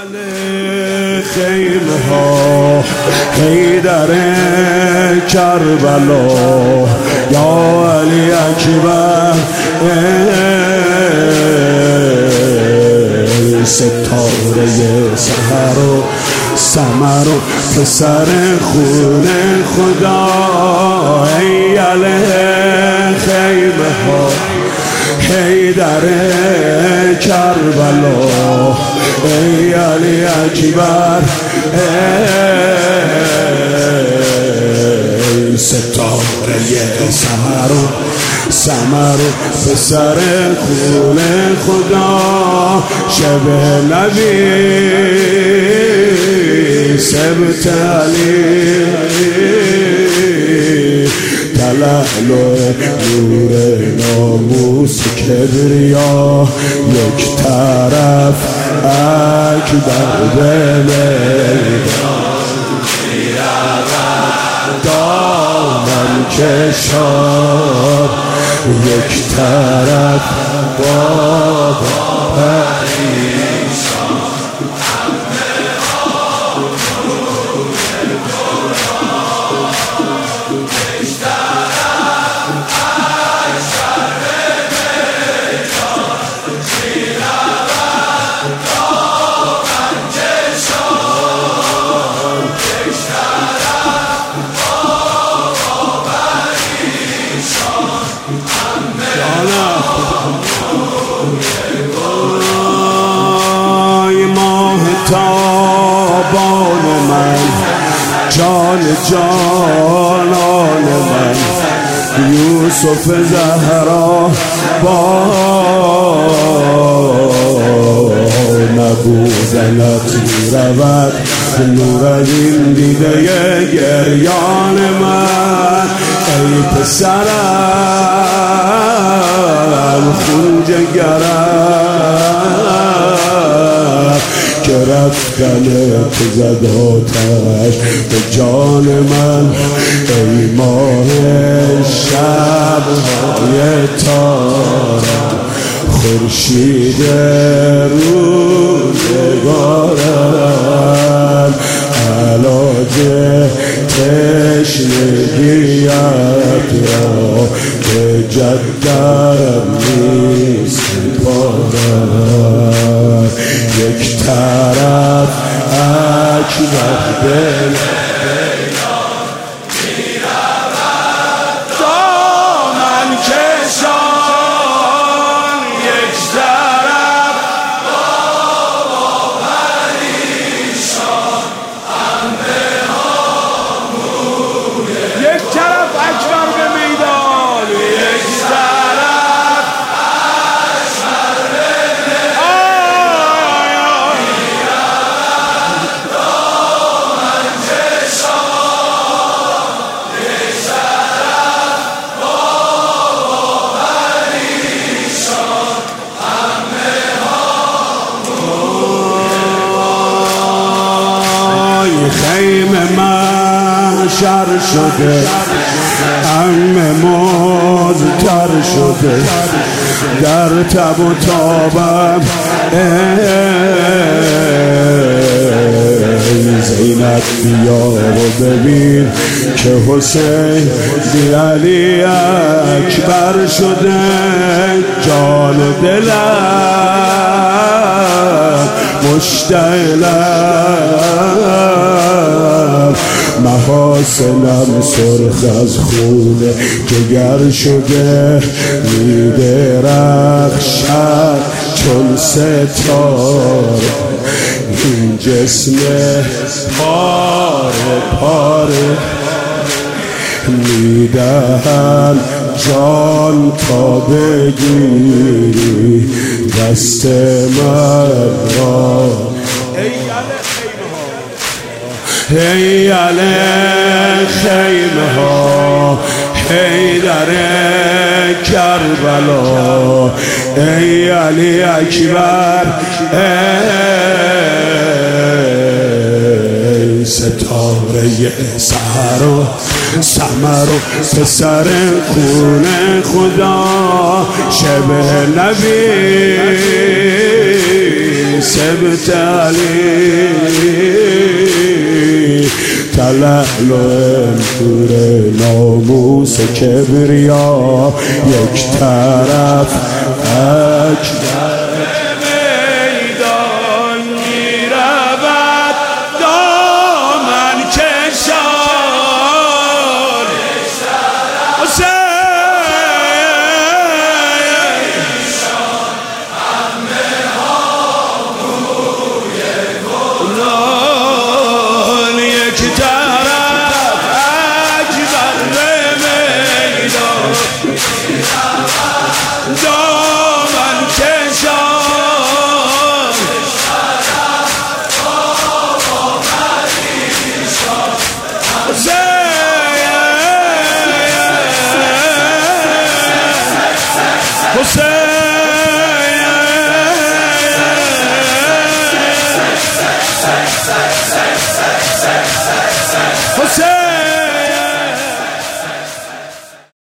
خیمه ها حیدر کربلا یا علی اکبر ستاره سحر و سمر و پسر خون خدا ای علی خیمه ها حیدر کربلا ای علی اکبر ای ستاره سمر و پسر خون خدا شب نبی سبت علی تلالو نور ناموس کبریا یک طرف اکبر دامن کشار یک طرف بابا پریشان تابان من جان جانان من یوسف زهرا با نبوزنت رود نور از این دیده گریان من ای پسرم خون جگرم که رفتنت زد آتش به جان من ای ماه شب‌های تارم خورشید روزگارم علاج تشنگیت را به جدرم نیست پارم یک طرف اکبر دل دامن کشان یک طرف بابا پریشان همه آمونه یک طرف اکبر به میدان یک طرف اکبر به دامن کشان یک طرف بابا پریشان همه آمونه خیمه محشر شده همه مزتر شده در تب و تابم زینب بیا و ببین که حسین بی علی اکبر شده جان دلم مشتعلم محاسنم سرخ از خون جگر شده میدرخشد چون ستاره این جسم پاره پاره میدهن جان تا بگیری دست من را ای علی خیمه ها حیدر کربلا ای علی اکبر ای ستاره سحر و سمر و پسر خون خدا شب نبی سبتالي تلال و انتور ناموس کبریا یک طرف اجدر